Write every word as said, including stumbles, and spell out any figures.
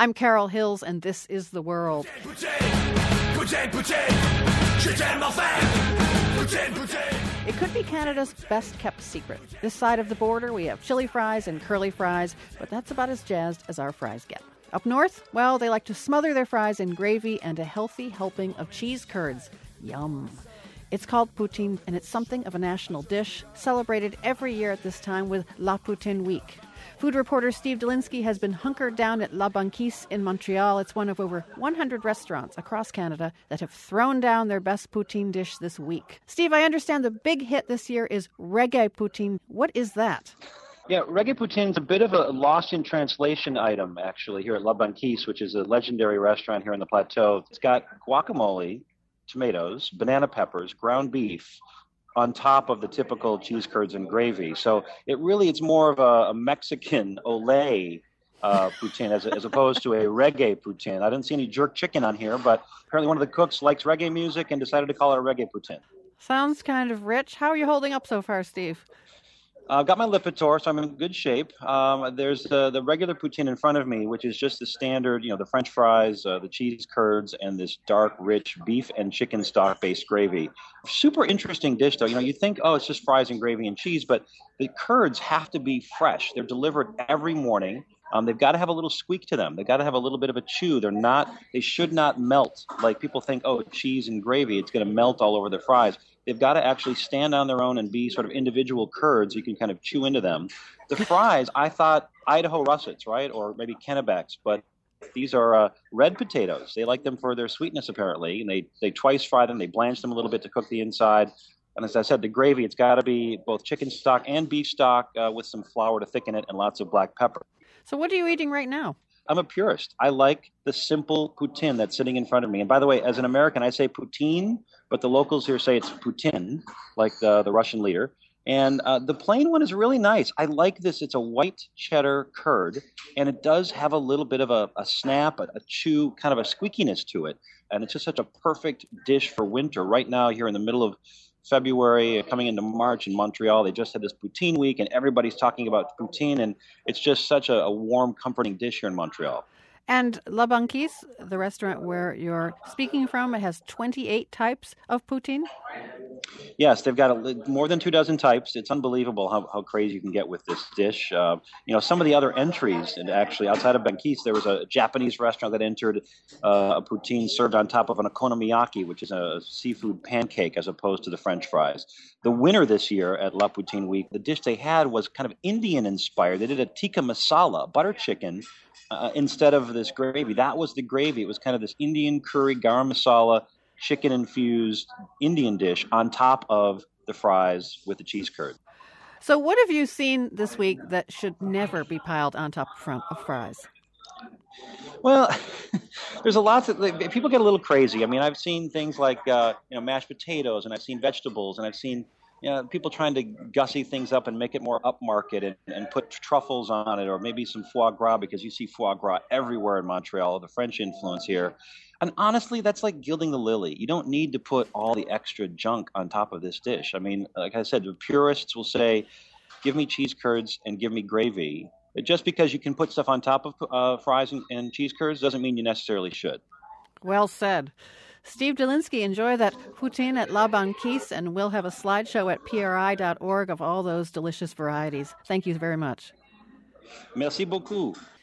I'm Carol Hills, and this is The World. It could be Canada's best-kept secret. This side of the border, we have chili fries and curly fries, but that's about as jazzed as our fries get. Up north, well, they like to smother their fries in gravy and a healthy helping of cheese curds. Yum. It's called poutine, and it's something of a national dish, celebrated every year at this time with La Poutine Week. Food reporter Steve Dolinsky has been hunkered down at La Banquise in Montreal. It's one of over one hundred restaurants across Canada that have thrown down their best poutine dish this week. Steve, I understand the big hit this year is reggae poutine. What is that? Yeah, reggae poutine is a bit of a lost in translation item, actually, here at La Banquise, which is a legendary restaurant here on the plateau. It's got guacamole, tomatoes, banana peppers, ground beef, on top of the typical cheese curds and gravy. So it really, it's more of a, a Mexican ole uh, poutine as, as opposed to a reggae poutine. I didn't see any jerk chicken on here, but apparently one of the cooks likes reggae music and decided to call it a reggae poutine. Sounds kind of rich. How are you holding up so far, Steve? I've got my Lipitor, so I'm in good shape. Um, there's the, the regular poutine in front of me, which is just the standard, you know, the French fries, uh, the cheese curds, and this dark, rich beef and chicken stock-based gravy. Super interesting dish, though. You know, you think, oh, it's just fries and gravy and cheese, but the curds have to be fresh. They're delivered every morning. Um, they've got to have a little squeak to them. They've got to have a little bit of a chew. They're not, they should not melt. Like people think, oh, cheese and gravy, it's going to melt all over the fries. They've got to actually stand on their own and be sort of individual curds. You can kind of chew into them. The fries, I thought Idaho russets, right? Or maybe Kennebecks, but these are uh, red potatoes. They like them for their sweetness, apparently. And they, they twice fry them. They blanch them a little bit to cook the inside. And as I said, the gravy, it's got to be both chicken stock and beef stock uh, with some flour to thicken it and lots of black pepper. So what are you eating right now? I'm a purist. I like the simple poutine that's sitting in front of me. And by the way, as an American, I say poutine, but the locals here say it's Putin, like the, the Russian leader. And uh, the plain one is really nice. I like this. It's a white cheddar curd, and it does have a little bit of a, a snap, a, a chew, kind of a squeakiness to it. And it's just such a perfect dish for winter. Right now, here in the middle of February, coming into March in Montreal, they just had this poutine week, and everybody's talking about poutine, and it's just such a, a warm, comforting dish here in Montreal. And La Banquise, the restaurant where you're speaking from, it has twenty-eight types of poutine? Yes, they've got a, more than two dozen types. It's unbelievable how, how crazy you can get with this dish. Uh, you know, some of the other entries, and actually outside of Banquise, there was a Japanese restaurant that entered uh, a poutine served on top of an okonomiyaki, which is a seafood pancake as opposed to the French fries. The winner this year at La Poutine Week, the dish they had was kind of Indian-inspired. They did a tikka masala, butter chicken, Uh, instead of this gravy. That was the gravy. It was kind of this Indian curry, garam masala, chicken-infused Indian dish on top of the fries with the cheese curd. So what have you seen this week that should never be piled on top of fries? Well, there's a lot that like, people get a little crazy. I mean, I've seen things like uh, you know mashed potatoes, and I've seen vegetables, and I've seen you know, people trying to gussy things up and make it more upmarket and, and put truffles on it, or maybe some foie gras, because you see foie gras everywhere in Montreal, the French influence here. And honestly, that's like gilding the lily. You don't need to put all the extra junk on top of this dish. I mean, like I said, the purists will say, give me cheese curds and give me gravy. But just because you can put stuff on top of uh, fries and, and cheese curds doesn't mean you necessarily should. Well said. Steve Dolinsky, enjoy that poutine at La Banquise, and we'll have a slideshow at P R I dot org of all those delicious varieties. Thank you very much. Merci beaucoup.